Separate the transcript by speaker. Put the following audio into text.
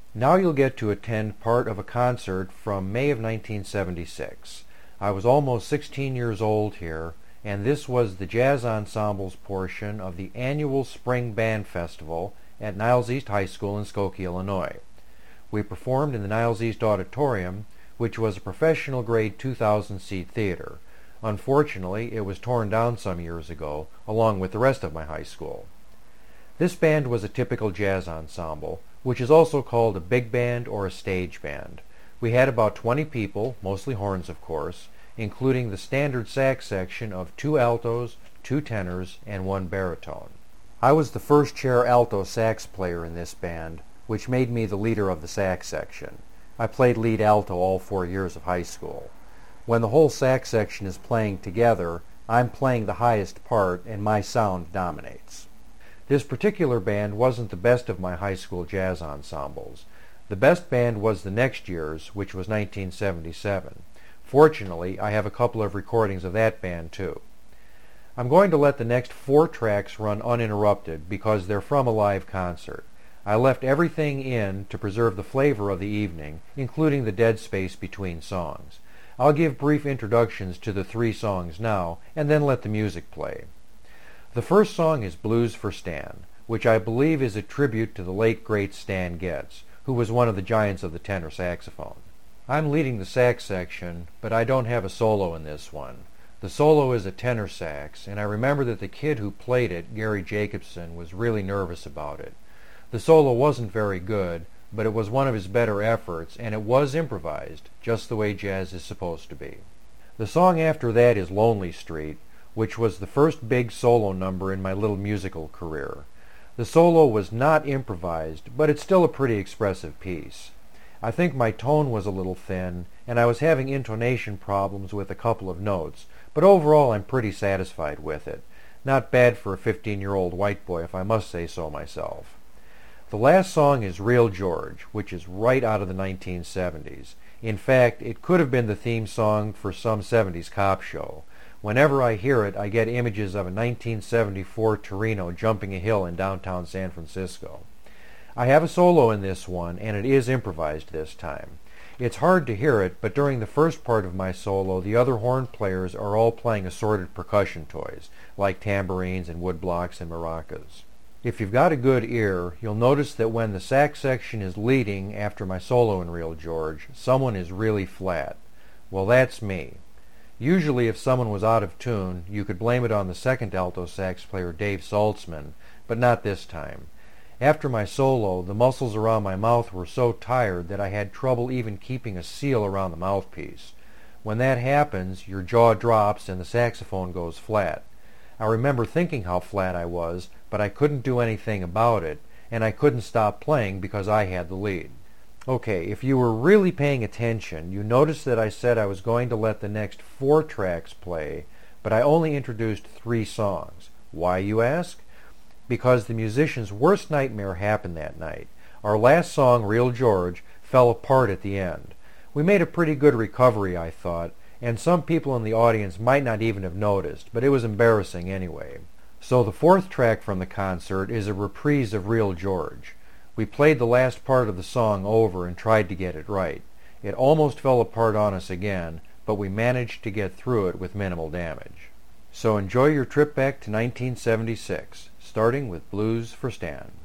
Speaker 1: Now you'll get to attend part of a concert from May of 1976. I was almost 16 years old here, and this was the jazz ensembles portion of the annual Spring Band Festival at Niles East High School in Skokie, Illinois. We performed in the Niles East Auditorium, which was a professional grade 2,000-seat theater. Unfortunately, it was torn down some years ago, along with the rest of my high school. This band was a typical jazz ensemble, which is also called a big band or a stage band. We had about 20 people, mostly horns of course, including the standard sax section of 2 altos, 2 tenors, and 1 baritone. I was the first chair alto sax player in this band, which made me the leader of the sax section. I played lead alto all 4 years of high school. When the whole sax section is playing together, I'm playing the highest part and my sound dominates. This particular band wasn't the best of my high school jazz ensembles. The best band was the next year's, which was 1977. Fortunately, I have a couple of recordings of that band too. I'm going to let the next 4 tracks run uninterrupted because they're from a live concert. I left everything in to preserve the flavor of the evening, including the dead space between songs. I'll give brief introductions to the 3 songs now, and then let the music play. The first song is Blues for Stan, which I believe is a tribute to the late great Stan Getz, who was one of the giants of the tenor saxophone. I'm leading the sax section, but I don't have a solo in this one. The solo is a tenor sax, and I remember that the kid who played it, Gary Jacobson, was really nervous about it. The solo wasn't very good, but it was one of his better efforts, and it was improvised, just the way jazz is supposed to be. The song after that is Lonely Street, which was the first big solo number in my little musical career. The solo was not improvised, but it's still a pretty expressive piece. I think my tone was a little thin, and I was having intonation problems with a couple of notes, but overall I'm pretty satisfied with it. Not bad for a 15-year-old white boy, if I must say so myself. The last song is Real George, which is right out of the 1970s. In fact, it could have been the theme song for some 70s cop show. Whenever I hear it, I get images of a 1974 Torino jumping a hill in downtown San Francisco. I have a solo in this one, and it is improvised this time. It's hard to hear it, but during the first part of my solo, the other horn players are all playing assorted percussion toys, like tambourines and woodblocks and maracas. If you've got a good ear, you'll notice that when the sax section is leading after my solo in Real George, someone is really flat. Well, that's me. Usually if someone was out of tune, you could blame it on the second alto sax player Dave Saltzman, but not this time. After my solo, the muscles around my mouth were so tired that I had trouble even keeping a seal around the mouthpiece. When that happens, your jaw drops and the saxophone goes flat. I remember thinking how flat I was, but I couldn't do anything about it, and I couldn't stop playing because I had the lead. Okay, if you were really paying attention, you noticed that I said I was going to let the next 4 tracks play, but I only introduced 3 songs. Why, you ask? Because the musician's worst nightmare happened that night. Our last song, Real George, fell apart at the end. We made a pretty good recovery, I thought, and some people in the audience might not even have noticed, but it was embarrassing anyway. So the 4th track from the concert is a reprise of Real George. We played the last part of the song over and tried to get it right. It almost fell apart on us again, but we managed to get through it with minimal damage. So enjoy your trip back to 1976, starting with Blues for Stan.